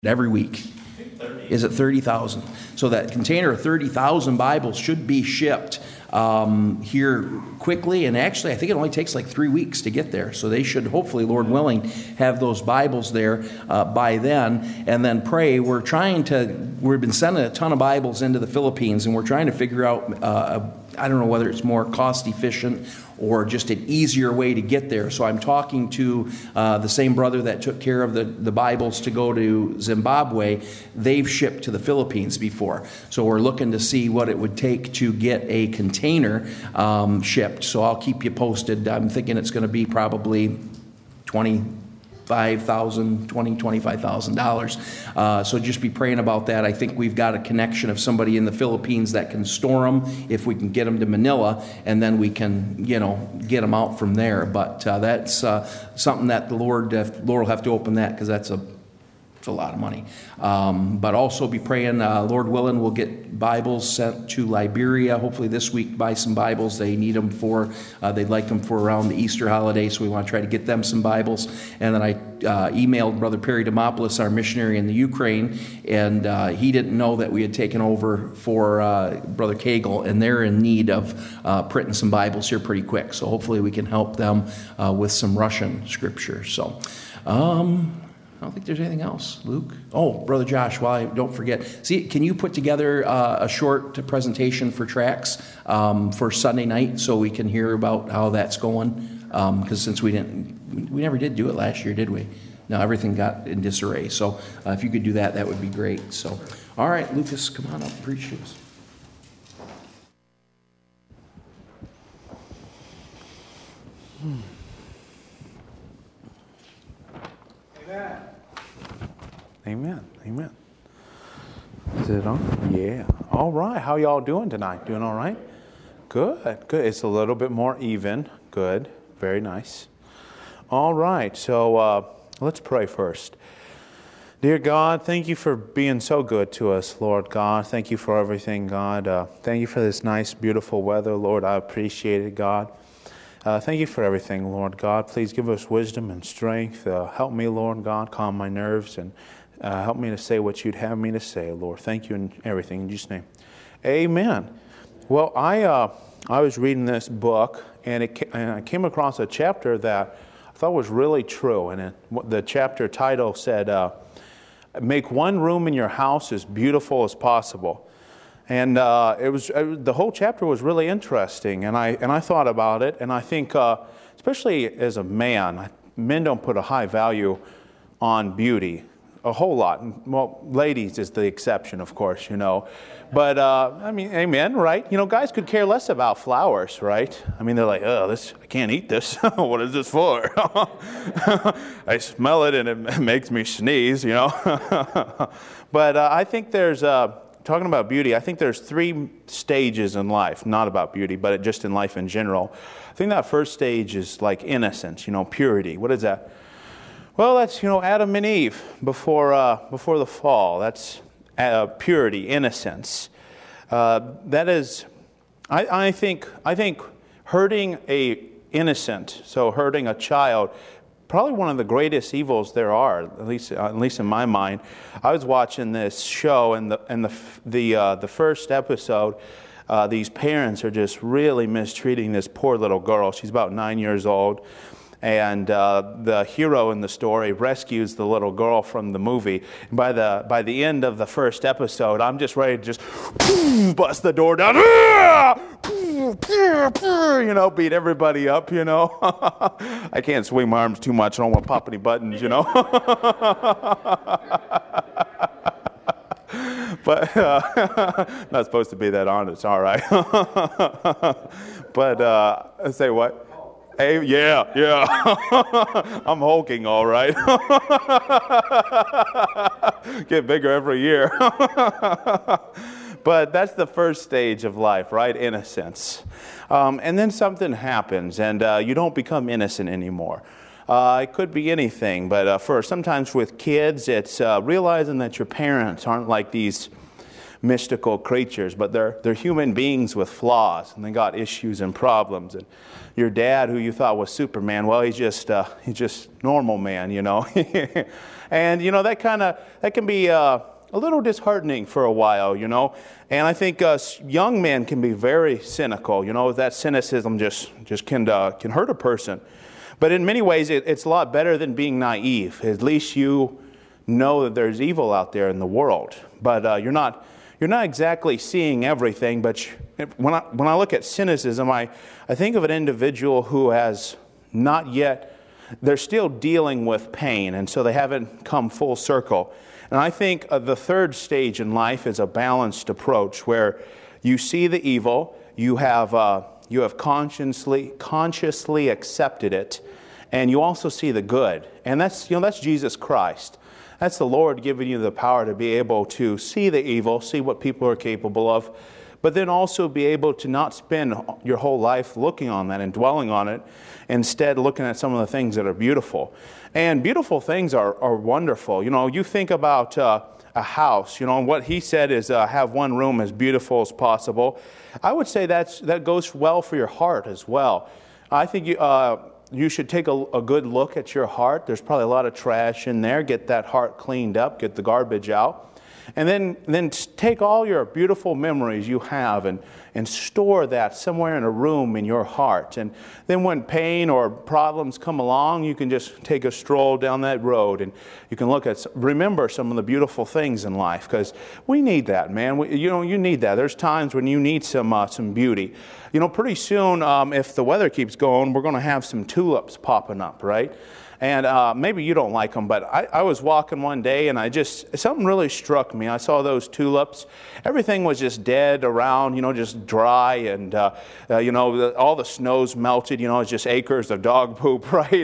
every week. Is it 30,000? So that container of 30,000 Bibles should be shipped here quickly, and actually I think it only takes like 3 weeks to get there. So they should hopefully, Lord willing, have those Bibles there by then. And then pray. We've been sending a ton of Bibles into the Philippines, and we're trying to figure out, I don't know whether it's more cost efficient or just an easier way to get there. So I'm talking to the same brother that took care of the Bibles to go to Zimbabwe. They've shipped to the Philippines before. So we're looking to see what it would take to get a container shipped. So I'll keep you posted. I'm thinking it's going to be probably $25,000. So just be praying about that. I think we've got a connection of somebody in the Philippines that can store them if we can get them to Manila, and then we can, get them out from there. But that's something that the Lord will have to open that, because it's a lot of money. But also be praying, Lord willing, we'll get Bibles sent to Liberia. Hopefully this week, buy some Bibles. They need them they'd like them for around the Easter holiday, so we want to try to get them some Bibles. And then I emailed Brother Perry Demopoulos, our missionary in the Ukraine, and he didn't know that we had taken over for Brother Cagle, and they're in need of printing some Bibles here pretty quick. So hopefully we can help them with some Russian scripture. So, I don't think there's anything else. Luke? Oh, Brother Josh, don't forget. See, can you put together a short presentation for Tracks for Sunday night so we can hear about how that's going? Because since we never did do it last year, did we? No, everything got in disarray. So if you could do that, that would be great. So, all right, Lucas, come on up, preach to us. Amen. Amen. Is it on? Yeah. All right. How y'all doing tonight? Doing all right? Good. Good. It's a little bit more even. Good. Very nice. All right. So let's pray first. Dear God, thank you for being so good to us, Lord God. Thank you for everything, God. Thank you for this nice, beautiful weather, Lord. I appreciate it, God. Thank you for everything, Lord God. Please give us wisdom and strength. Help me, Lord God, calm my nerves, and help me to say what you'd have me to say, Lord. Thank you in everything. In Jesus' name. Amen. Well, I was reading this book, and I came across a chapter that I thought was really true. And the chapter title said, "Make one room in your house as beautiful as possible." And the whole chapter was really interesting, and I thought about it, and I think, especially as a man, men don't put a high value on beauty, a whole lot. Well, ladies is the exception, of course, But, amen, right? Guys could care less about flowers, right? I mean, they're like, I can't eat this. What is this for? I smell it and it makes me sneeze, But I think there's... talking about beauty, I think there's 3 stages in life, not about beauty, but just in life in general. I think that first stage is like innocence, purity. What is that? Well, that's, Adam and Eve before the fall. That's purity, innocence. That is, I think hurting a innocent, so hurting a child, probably one of the greatest evils there are, at least in my mind. I was watching this show, and the first episode, these parents are just really mistreating this poor little girl. She's about 9 years old, and the hero in the story rescues the little girl from the movie. And by the end of the first episode, I'm just ready to just bust the door down. Beat everybody up, I can't swing my arms too much. I don't want to pop any buttons, But not supposed to be that honest, all right. But say what? Hey, yeah. I'm hulking, all right. Get bigger every year. But that's the first stage of life, right? Innocence. And then something happens, and you don't become innocent anymore. It could be anything, but sometimes with kids, it's realizing that your parents aren't like these mystical creatures, but they're human beings with flaws, and they got issues and problems. And your dad, who you thought was Superman, well, he's just normal man, you know. And you know that can be a little disheartening for a while, you know. And I think young men can be very cynical. You know, that cynicism just can hurt a person. But in many ways, it's a lot better than being naive. At least you know that there's evil out there in the world, but you're not exactly seeing everything. But when I look at cynicism, I think of an individual who has not yet. They're still dealing with pain, and so they haven't come full circle. And I think the third stage in life is a balanced approach where you see the evil, you have consciously accepted it, and you also see the good. And that's Jesus Christ. That's the Lord giving you the power to be able to see the evil, see what people are capable of, but then also be able to not spend your whole life looking on that and dwelling on it, instead looking at some of the things that are beautiful. And beautiful things are wonderful. You know, you think about a house, you know, and what he said is have one room as beautiful as possible. I would say that goes well for your heart as well. I think you should take a good look at your heart. There's probably a lot of trash in there. Get that heart cleaned up, get the garbage out. And then take all your beautiful memories you have and store that somewhere in a room in your heart. And then when pain or problems come along, you can just take a stroll down that road and you can remember some of the beautiful things in life, because we need that, man. You need that. There's times when you need some beauty. You know, pretty soon, if the weather keeps going, we're going to have some tulips popping up, right? And maybe you don't like them, but I was walking one day and something really struck me. I saw those tulips. Everything was just dead around, you know, just dry, and you know, all the snow's melted. You know, it's just acres of dog poop, right?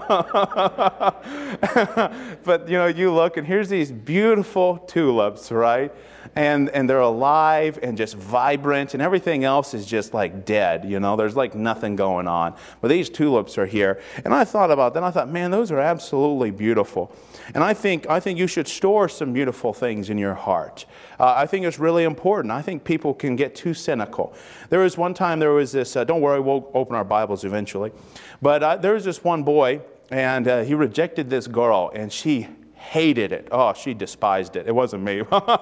But you know, you look and here's these beautiful tulips, right? And they're alive and just vibrant, and everything else is just like dead, you know. There's like nothing going on. But these tulips are here. And I thought about that. I thought, man, those are absolutely beautiful. And I think you should store some beautiful things in your heart. I think it's really important. I think people can get too cynical. There was one time, there was this, don't worry, we'll open our Bibles eventually. But there was this one boy, and he rejected this girl, and she hated it. Oh, she despised it. It wasn't me.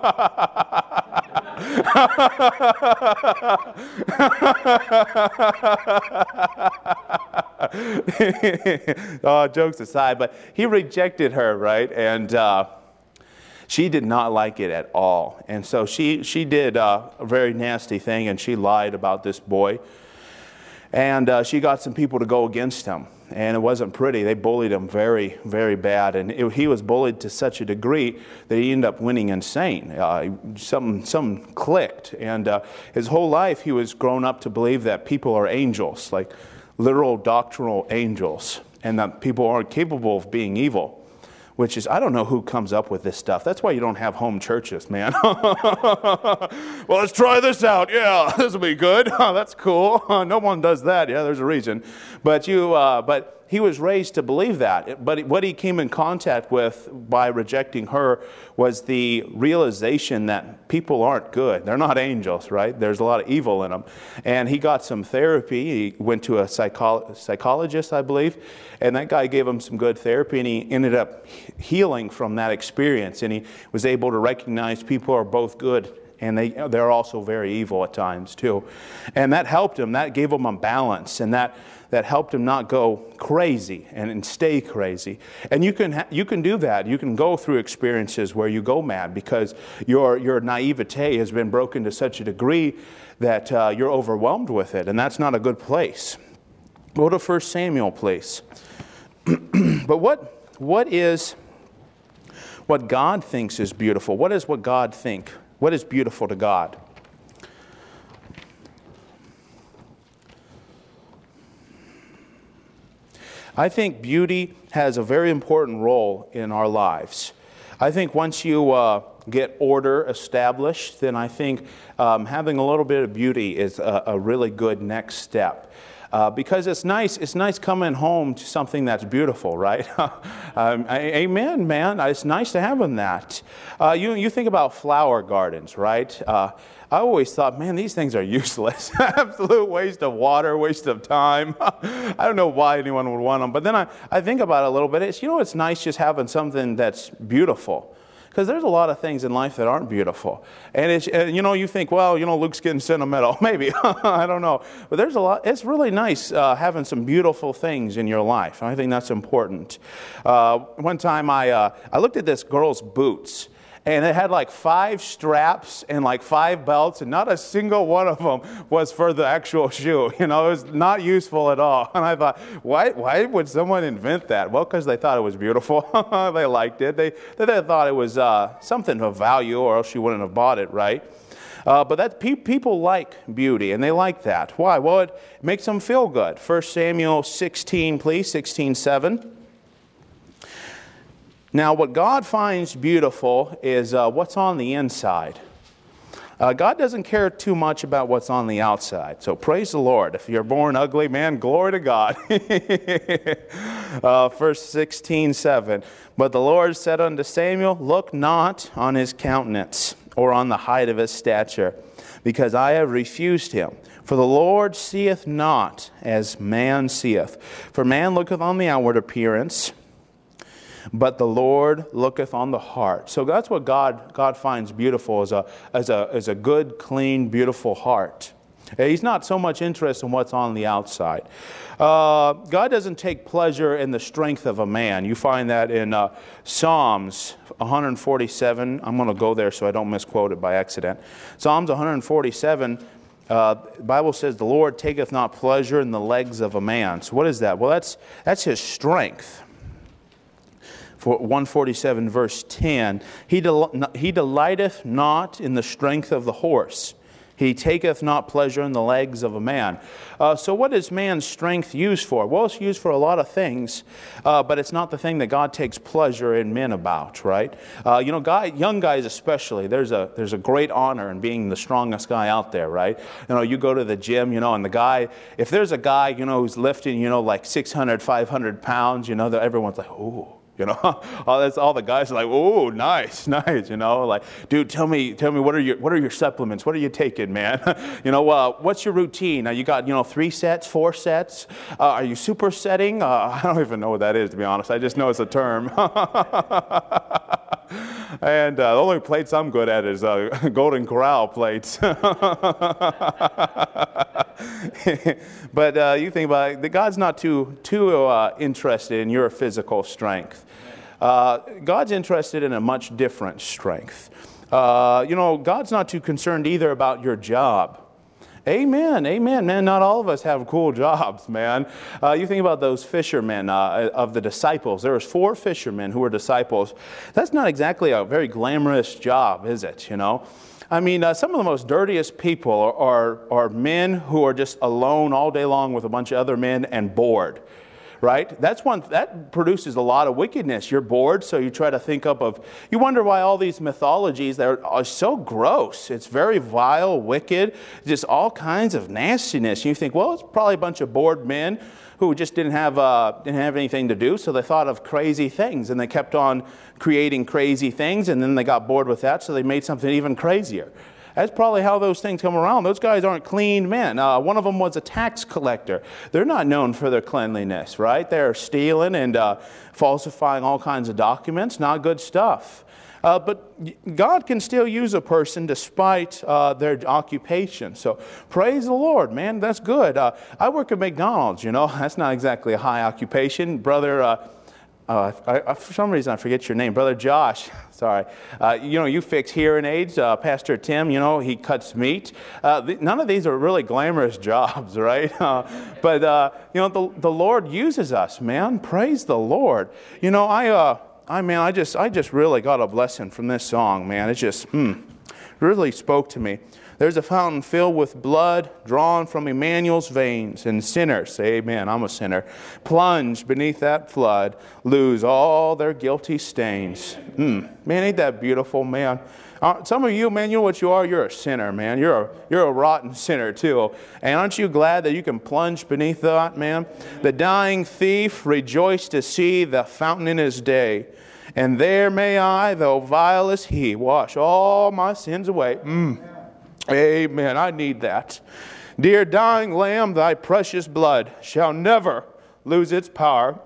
Jokes aside, but he rejected her, right? And she did not like it at all. And so she did a very nasty thing, and she lied about this boy. And she got some people to go against him. And it wasn't pretty. They bullied him very, very bad. And he was bullied to such a degree that he ended up winning insane. Something clicked. And his whole life he was grown up to believe that people are angels, like literal doctrinal angels, and that people aren't capable of being evil. Which is, I don't know who comes up with this stuff. That's why you don't have home churches, man. Well, let's try this out. Yeah, this will be good. That's cool. No one does that. Yeah, there's a reason. But he was raised to believe that. But what he came in contact with by rejecting her was the realization that people aren't good. They're not angels, right? There's a lot of evil in them. And he got some therapy. He went to a psychologist, I believe. And that guy gave him some good therapy, and he ended up healing from that experience. And he was able to recognize people are both good, and they're also very evil at times too. And that helped him. That gave him a balance, and that helped him not go crazy and stay crazy. And you can do that. You can go through experiences where you go mad because your naivete has been broken to such a degree that you're overwhelmed with it, and that's not a good place. Go to 1 Samuel, please. But what is what God thinks is beautiful? What is what God think? What is beautiful to God? I think beauty has a very important role in our lives. I think once you get order established, then I think having a little bit of beauty is a really good next step. Because it's nice coming home to something that's beautiful, right? Amen, man. It's nice to have that. You think about flower gardens, right? I always thought, man, these things are useless. Absolute waste of water, waste of time. I don't know why anyone would want them. But then I think about it a little bit. It's nice just having something that's beautiful. Because there's a lot of things in life that aren't beautiful. And you think, well, Luke's getting sentimental. Maybe. I don't know. But there's a lot. It's really nice having some beautiful things in your life. I think that's important. One time I looked at this girl's boots. And it had like 5 straps and like 5 belts, and not a single one of them was for the actual shoe. It was not useful at all. And I thought, why would someone invent that? Well, because they thought it was beautiful. They liked it. They thought it was something of value, or else you wouldn't have bought it, right? But people like beauty, and they like that. Why? Well, it makes them feel good. 1 Samuel 16, please, 16:7. Now, what God finds beautiful is what's on the inside. God doesn't care too much about what's on the outside. So praise the Lord. If you're born ugly, man, glory to God. Verse 16:7. But the Lord said unto Samuel, look not on his countenance, or on the height of his stature, because I have refused him. For the Lord seeth not as man seeth. For man looketh on the outward appearance, but the Lord looketh on the heart. So that's what God finds beautiful, as a good, clean, beautiful heart. He's not so much interested in what's on the outside. God doesn't take pleasure in the strength of a man. You find that in Psalms 147. I'm going to go there so I don't misquote it by accident. Psalms 147, the Bible says, the Lord taketh not pleasure in the legs of a man. So what is that? Well, that's his strength. For 147 verse 10, he delighteth not in the strength of the horse. He taketh not pleasure in the legs of a man. So what is man's strength used for? Well, it's used for a lot of things, but it's not the thing that God takes pleasure in men about, right? Young guys especially, there's a great honor in being the strongest guy out there, right? You go to the gym, and the guy, if there's a guy, who's lifting, like 600, 500 pounds, everyone's like, ooh. All the guys are like, "Oh, nice." Like, dude, tell me, what are your supplements? What are you taking, man? What's your routine? Now you got 3 sets, 4 sets. Are you supersetting? I don't even know what that is, to be honest. I just know it's a term. And the only plates I'm good at is Golden Corral plates. But you think about it, God's not too interested in your physical strength. God's interested in a much different strength. God's not too concerned either about your job. Amen, man. Not all of us have cool jobs, man. You think about those fishermen of the disciples. There was 4 fishermen who were disciples. That's not exactly a very glamorous job, is it? I mean, some of the most dirtiest people are men who are just alone all day long with a bunch of other men and bored. Right? That produces a lot of wickedness. You're bored, so you try to think you wonder why all these mythologies that are so gross. It's very vile, wicked, just all kinds of nastiness. And you think, well, it's probably a bunch of bored men who just didn't have anything to do, so they thought of crazy things, and they kept on creating crazy things, and then they got bored with that, so they made something even crazier. That's probably how those things come around. Those guys aren't clean men. One of them was a tax collector. They're not known for their cleanliness, right? They're stealing and falsifying all kinds of documents. Not good stuff. But God can still use a person despite their occupation. So praise the Lord, man. That's good. I work at McDonald's, That's not exactly a high occupation. Brother, for some reason I forget your name. Brother Josh. Sorry. You fix hearing aids. Pastor Tim, he cuts meat. None of these are really glamorous jobs, right? But the Lord uses us, man. Praise the Lord. I just really got a blessing from this song, man. It's just, really spoke to me. There's a fountain filled with blood drawn from Emmanuel's veins, and sinners, amen, I'm a sinner, plunge beneath that flood, lose all their guilty stains. Man, ain't that beautiful, man? Some of you, man, you know what you are? You're a sinner, man. You're a rotten sinner, too. And aren't you glad that you can plunge beneath that, man? The dying thief rejoiced to see the fountain in his day. And there may I, though vile as he, wash all my sins away. Amen. I need that. Dear dying Lamb, thy precious blood shall never lose its power.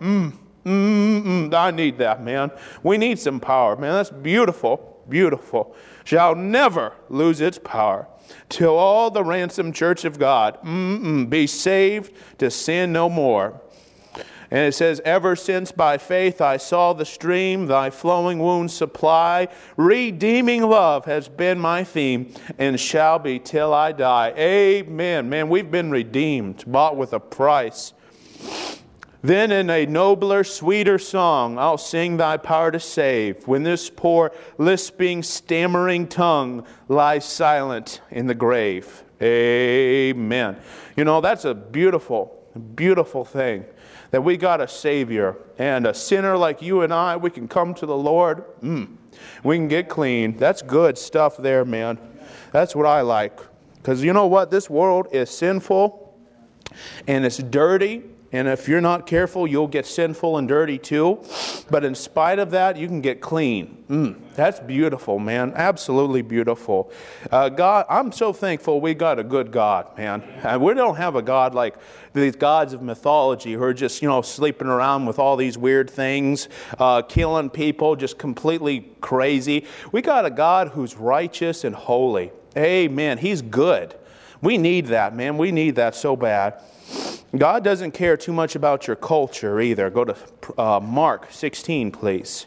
I need that, man. We need some power, man. That's beautiful, beautiful. Shall never lose its power till all the ransomed church of God be saved to sin no more. And it says, ever since by faith I saw the stream, thy flowing wounds supply, redeeming love has been my theme, and shall be till I die. Amen. Man, we've been redeemed, bought with a price. Then in a nobler, sweeter song, I'll sing thy power to save, when this poor, lisping, stammering tongue lies silent in the grave. Amen. You know, that's a beautiful, beautiful thing. That we got a Savior, and a sinner like you and I, we can come to the Lord. We can get clean. That's good stuff there, man. That's what I like. Because you know what? This world is sinful, and it's dirty. And if you're not careful, you'll get sinful and dirty too. But in spite of that, you can get clean. That's beautiful, man. Absolutely beautiful. God, I'm so thankful we got a good God, man. And we don't have a God like these gods of mythology who are just, sleeping around with all these weird things, killing people, just completely crazy. We got a God who's righteous and holy. Amen. He's good. We need that, man. We need that so bad. God doesn't care too much about your culture either. Go to Mark 16, please.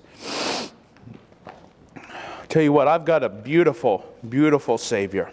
Tell you what, I've got a beautiful, beautiful Savior.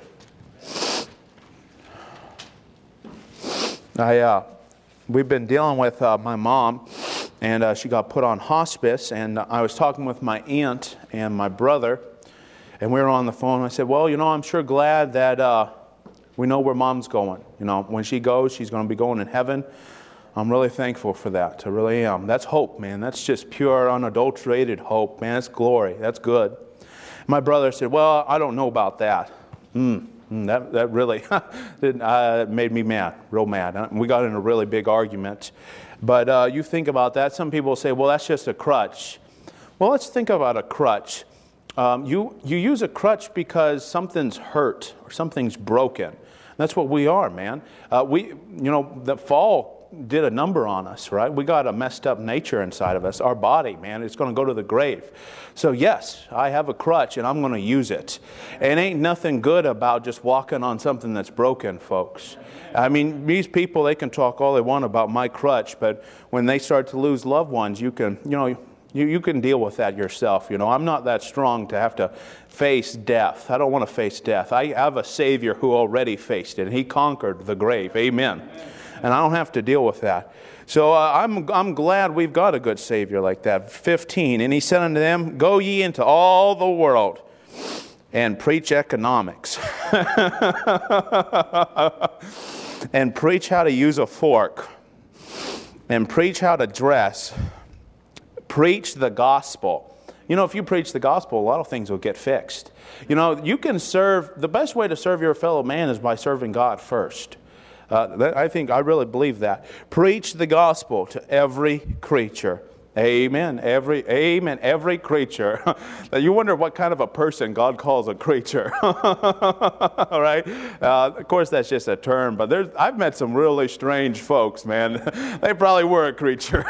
We've been dealing with my mom, and she got put on hospice, and I was talking with my aunt and my brother, and we were on the phone. I said, well, I'm sure glad that we know where Mom's going. When she goes, she's going to be going in heaven. I'm really thankful for that. I really am. That's hope, man. That's just pure, unadulterated hope, man. It's glory. That's good. My brother said, well, I don't know about that. That really made me mad, real mad. We got in a really big argument. But you think about that. Some people say, well, that's just a crutch. Well, let's think about a crutch. You use a crutch because something's hurt or something's broken. That's what we are, man. The fall did a number on us, right? We got a messed up nature inside of us. Our body, man, it's going to go to the grave. So yes, I have a crutch and I'm going to use it. And ain't nothing good about just walking on something that's broken, folks. I mean, these people, they can talk all they want about my crutch, but when they start to lose loved ones, you can deal with that yourself. I'm not that strong to have to face death. I don't want to face death. I have a Savior who already faced it, and He conquered the grave. Amen. And I don't have to deal with that. So I'm glad we've got a good Savior like that. 15, and He said unto them, go ye into all the world and preach economics. And preach how to use a fork. And preach how to dress. Preach the gospel. If you preach the gospel, a lot of things will get fixed. You can serve, the best way to serve your fellow man is by serving God first. I really believe that. Preach the gospel to every creature. Amen. Every creature. You wonder what kind of a person God calls a creature. All right? Of course, that's just a term, but I've met some really strange folks, man. They probably were a creature.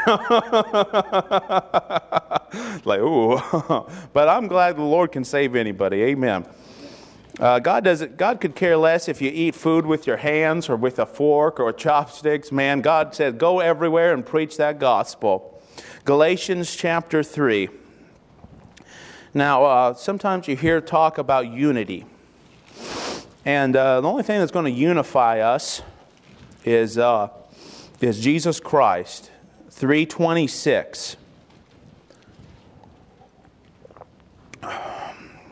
Like, ooh. But I'm glad the Lord can save anybody. Amen. God could care less if you eat food with your hands or with a fork or chopsticks. Man, God said, go everywhere and preach that gospel. Galatians chapter 3. Now, sometimes you hear talk about unity. And the only thing that's going to unify us is Jesus Christ. 3:26.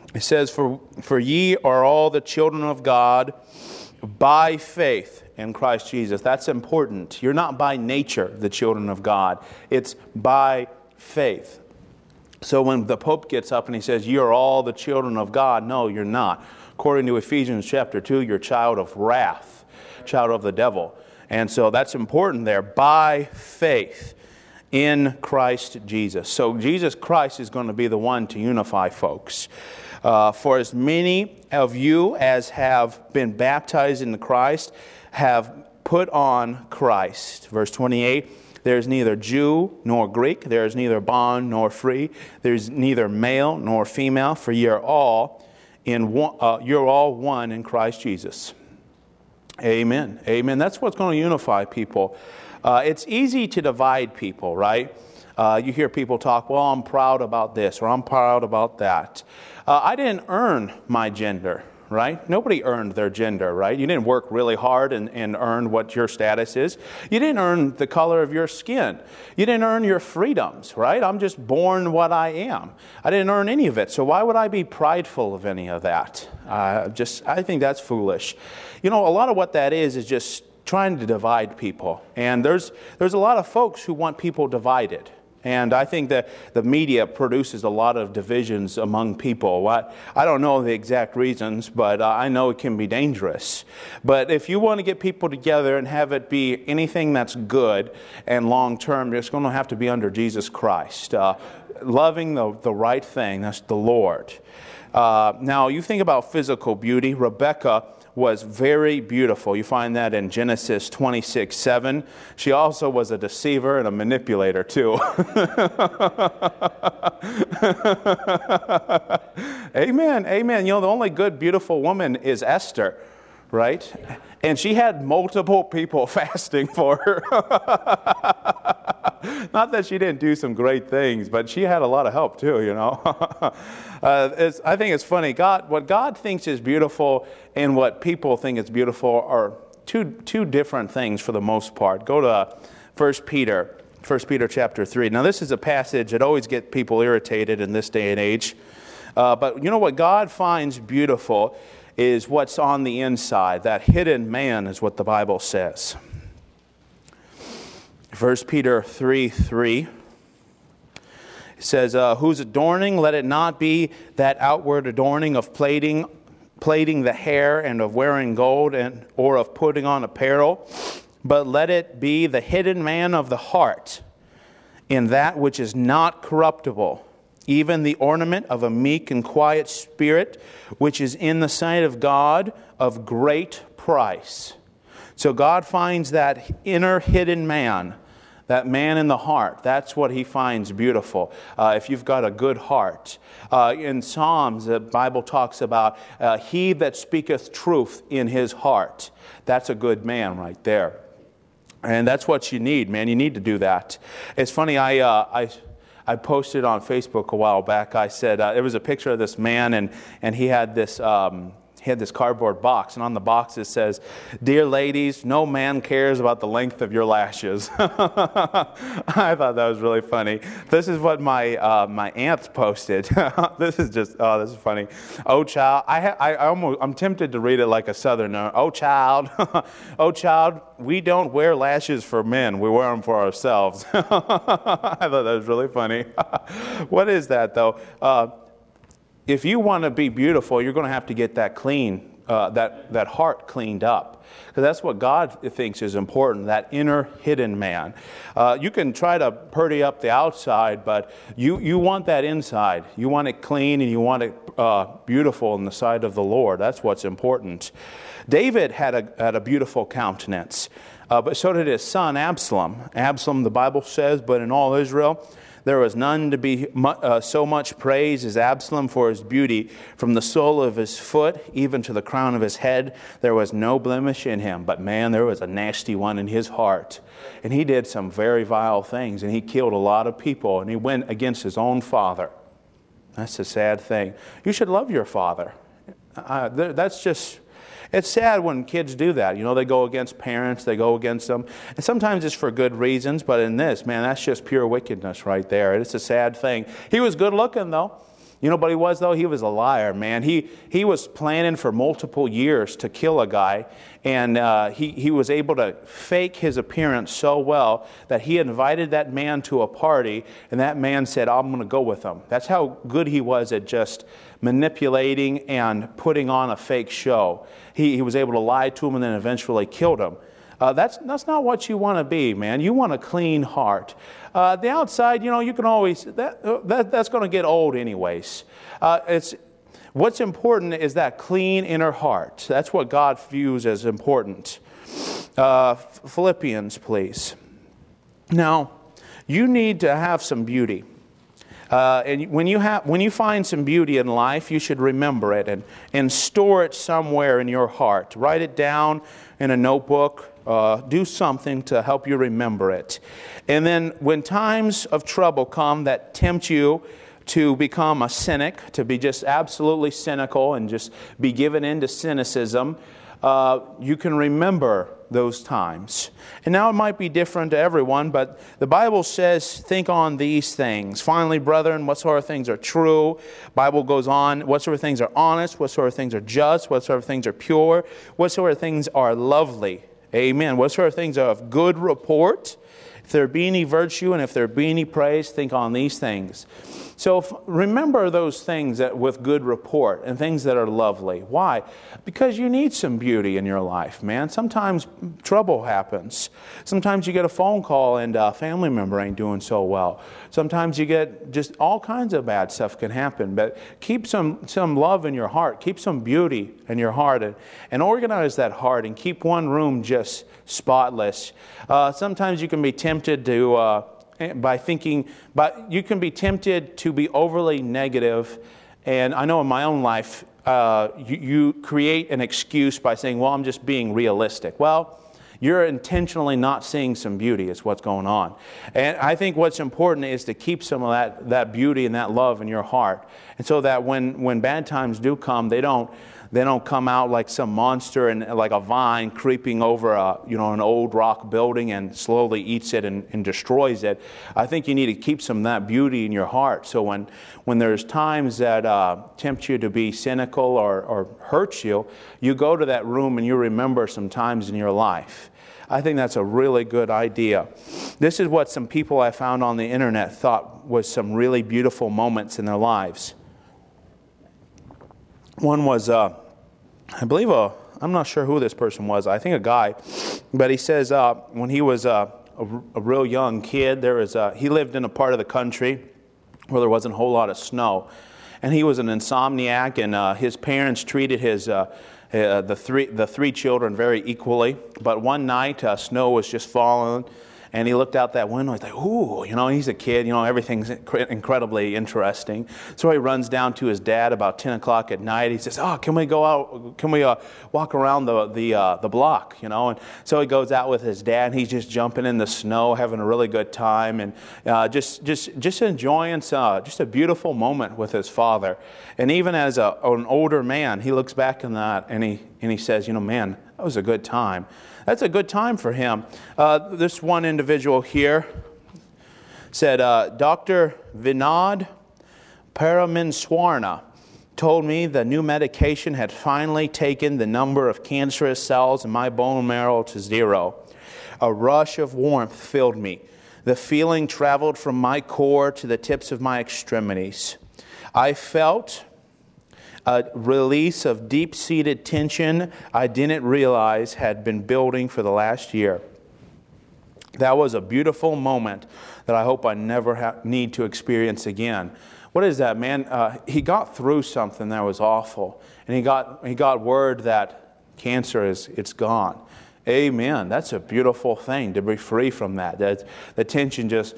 It says, for ye are all the children of God by faith in Christ Jesus. That's important. You're not by nature the children of God. It's by faith. So when the Pope gets up and he says, you are all the children of God, no, you're not. According to Ephesians chapter 2, you're a child of wrath, child of the devil. And so that's important there, by faith in Christ Jesus. So Jesus Christ is going to be the one to unify folks. For as many of you as have been baptized into Christ have put on Christ. Verse 28, there is neither Jew nor Greek, there is neither bond nor free, there is neither male nor female, for ye are all you're all one in Christ Jesus. Amen. Amen. That's what's going to unify people. It's easy to divide people, right? You hear people talk, well, I'm proud about this, or I'm proud about that. I didn't earn my gender, right? Nobody earned their gender, right? You didn't work really hard and earn what your status is. You didn't earn the color of your skin. You didn't earn your freedoms, right? I'm just born what I am. I didn't earn any of it, so why would I be prideful of any of that? I think that's foolish. You know, a lot of what that is just trying to divide people. And there's a lot of folks who want people divided. And I think that the media produces a lot of divisions among people. I don't know the exact reasons, but I know it can be dangerous. But if you want to get people together and have it be anything that's good and long-term, it's going to have to be under Jesus Christ. Loving the right thing, that's the Lord. Now, you think about physical beauty. Rebecca was very beautiful. You find that in Genesis 26:7. She also was a deceiver and a manipulator too. Amen, amen. You know, the only good, beautiful woman is Esther, right? And she had multiple people fasting for her. Not that she didn't do some great things, but she had a lot of help too, you know. I think it's funny. What God thinks is beautiful and what people think is beautiful are two different things for the most part. Go to 1 Peter chapter 3. Now this is a passage that always gets people irritated in this day and age. But you know what God finds beautiful is what's on the inside. That hidden man is what the Bible says. 1 Peter 3:3. It says, whose adorning, let it not be that outward adorning of plaiting the hair and of wearing gold or of putting on apparel, but let it be the hidden man of the heart in that which is not corruptible, even the ornament of a meek and quiet spirit, which is in the sight of God of great price. So God finds that inner hidden man, that man in the heart. That's what He finds beautiful. If you've got a good heart. In Psalms, the Bible talks about he that speaketh truth in his heart. That's a good man right there. And that's what you need, man. You need to do that. It's funny, I posted on Facebook a while back. I said there was a picture of this man, and he had this cardboard box, and on the box it says, "Dear ladies, no man cares about the length of your lashes." I thought that was really funny. This is what my aunt posted. This is funny. Oh child, I'm tempted to read it like a Southerner. Oh child, oh child, we don't wear lashes for men. We wear them for ourselves. I thought that was really funny. What is that though? If you want to be beautiful, you're going to have to get that clean, that heart cleaned up. Because that's what God thinks is important, that inner hidden man. You can try to purdy up the outside, but you want that inside. You want it clean and you want it beautiful in the sight of the Lord. That's what's important. David had a beautiful countenance, but so did his son Absalom. Absalom, the Bible says, but in all Israel, there was none to be so much praised as Absalom for his beauty. From the sole of his foot even to the crown of his head, there was no blemish in him. But man, there was a nasty one in his heart. And he did some very vile things. And he killed a lot of people. And he went against his own father. That's a sad thing. You should love your father. It's sad when kids do that. You know, they go against parents, they go against them. And sometimes it's for good reasons, but in this, man, that's just pure wickedness right there. It's a sad thing. He was good looking, though. You know what he was, though? He was a liar, man. He was planning for multiple years to kill a guy, and he was able to fake his appearance so well that he invited that man to a party, and that man said, I'm going to go with him. That's how good he was at just manipulating and putting on a fake show. He was able to lie to him and then eventually killed him. That's not what you want to be, man. You want a clean heart. The outside, you can always, that's going to get old anyways. What's important is that clean inner heart. That's what God views as important. Philippians, please. Now, you need to have some beauty. And when you find some beauty in life, you should remember it and store it somewhere in your heart. Write it down in a notebook. Do something to help you remember it. And then when times of trouble come that tempt you to become a cynic, to be just absolutely cynical and just be given into cynicism, you can remember those times. And now it might be different to everyone, but the Bible says, think on these things. Finally, brethren, whatsoever things are true. Bible goes on, whatsoever things are honest, whatsoever things are just, whatsoever things are pure, whatsoever things are lovely. Amen. Whatsoever things are of good report. If there be any virtue and if there be any praise, think on these things. So remember those things that with good report and things that are lovely. Why? Because you need some beauty in your life, man. Sometimes trouble happens. Sometimes you get a phone call and a family member ain't doing so well. Sometimes you get just all kinds of bad stuff can happen. But keep some love in your heart. Keep some beauty in your heart and organize that heart and keep one room just spotless. Sometimes you can be tempted to... But you can be tempted to be overly negative. And I know in my own life, you create an excuse by saying, well, I'm just being realistic. Well, you're intentionally not seeing some beauty is what's going on. And I think what's important is to keep some of that beauty and that love in your heart. And so that when bad times do come, they don't come out like some monster and like a vine creeping over an old rock building and slowly eats it and destroys it. I think you need to keep some of that beauty in your heart. So when there's times that tempt you to be cynical or hurt you, you go to that room and you remember some times in your life. I think that's a really good idea. This is what some people I found on the internet thought was some really beautiful moments in their lives. One was, I believe, I'm not sure who this person was. I think a guy. But he says when he was a real young kid, he lived in a part of the country where there wasn't a whole lot of snow. And he was an insomniac, and his parents treated the three children very equally. But one night, snow was just falling. And he looked out that window. He's like, ooh, he's a kid. Everything's incredibly interesting. So he runs down to his dad about 10 o'clock at night. He says, can we go out? Can we walk around the block? And so he goes out with his dad. And he's just jumping in the snow, having a really good time, and just enjoying just a beautiful moment with his father. And even as an older man, he looks back on that and he says, man, that was a good time. That's a good time for him. This one individual here said, Dr. Vinod Paraminswarna told me the new medication had finally taken the number of cancerous cells in my bone marrow to 0. A rush of warmth filled me. The feeling traveled from my core to the tips of my extremities. I felt a release of deep-seated tension I didn't realize had been building for the last year. That was a beautiful moment that I hope I never need to experience again. What is that, man? He got through something that was awful, and he got word that cancer it's gone. Amen. That's a beautiful thing to be free from that. The tension just,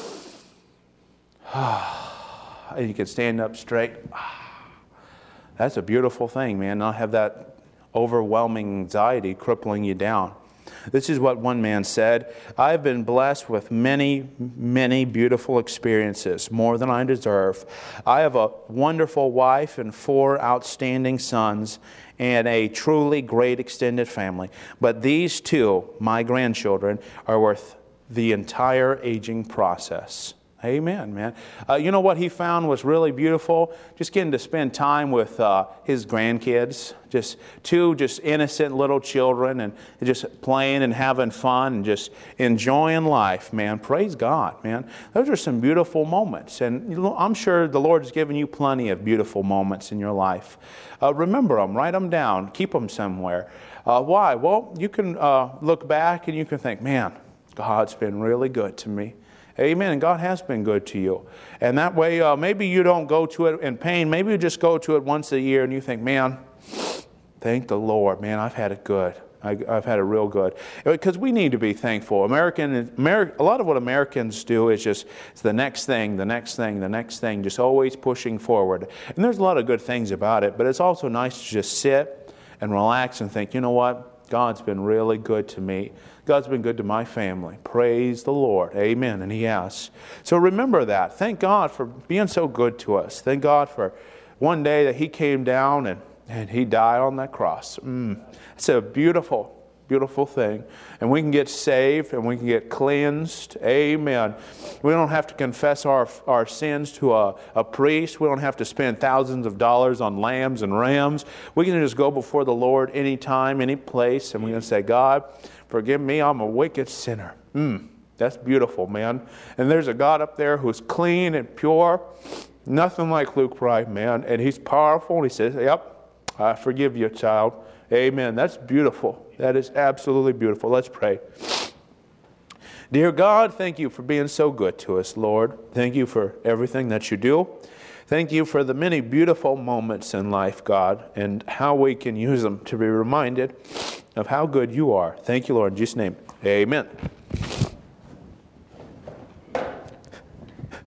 and you can stand up straight. That's a beautiful thing, man. Not have that overwhelming anxiety crippling you down. This is what one man said. I have been blessed with many, many beautiful experiences, more than I deserve. I have a wonderful wife and 4 outstanding sons and a truly great extended family. But these 2, my grandchildren, are worth the entire aging process. Amen, man. You know what he found was really beautiful? Just getting to spend time with his grandkids. Just two innocent little children and just playing and having fun and just enjoying life, man. Praise God, man. Those are some beautiful moments. And I'm sure the Lord's given you plenty of beautiful moments in your life. Remember them. Write them down. Keep them somewhere. Why? Well, you can look back and you can think, man, God's been really good to me. Amen. And God has been good to you. And that way, maybe you don't go to it in pain. Maybe you just go to it once a year and you think, man, thank the Lord. Man, I've had it good. I've had it real good. Because we need to be thankful. A lot of what Americans do is just it's the next thing, the next thing, the next thing, just always pushing forward. And there's a lot of good things about it, but it's also nice to just sit and relax and think, you know what? God's been really good to me. God's been good to my family. Praise the Lord. Amen. And He has. So remember that. Thank God for being so good to us. Thank God for one day that He came down and He died on that cross. It's a beautiful, beautiful thing. And we can get saved and we can get cleansed. Amen. We don't have to confess our sins to a priest. We don't have to spend thousands of dollars on lambs and rams. We can just go before the Lord anytime, any place, and we can say, God, forgive me, I'm a wicked sinner. That's beautiful, man. And there's a God up there who's clean and pure. Nothing like Luke Wright, man. And He's powerful. And He says, yep, I forgive you, child. Amen. That's beautiful. That is absolutely beautiful. Let's pray. Dear God, thank You for being so good to us, Lord. Thank You for everything that You do. Thank You for the many beautiful moments in life, God, and how we can use them to be reminded of how good You are. Thank You, Lord. In Jesus' name, amen.